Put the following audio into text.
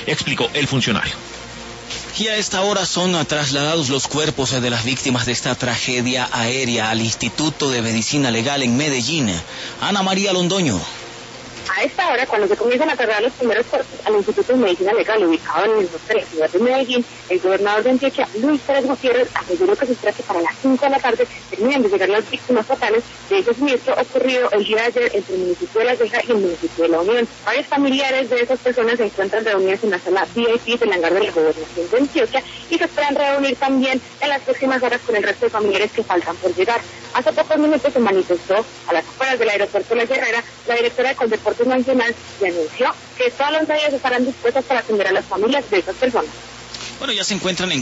explicó el funcionario. Y a esta hora son trasladados los cuerpos de las víctimas de esta tragedia aérea al Instituto de Medicina Legal en Medellín. Ana María Londoño. A esta hora, cuando se comienzan a trasladar los primeros cuerpos al Instituto de Medicina Legal, ubicado en el norte de la ciudad de Medellín, el gobernador de Antioquia, Luis Pérez Gutiérrez, aseguró que se espera que para las 5 de la tarde terminen de llegar las víctimas fatales de ese siniestro ocurrido el día de ayer entre el municipio de La Ceja y el municipio de La Unión. Varios familiares de esas personas se encuentran reunidos en la sala VIP del hangar de la gobernación de Antioquia y se esperan reunir también en las próximas horas con el resto de familiares que faltan por llegar. Hace pocos minutos se manifestó a las afueras del aeropuerto La Guerrera la directora de Coldeportes Nacional y anunció que todas las medidas estarán dispuestas para atender a las familias de esas personas. Bueno, ya se encuentran en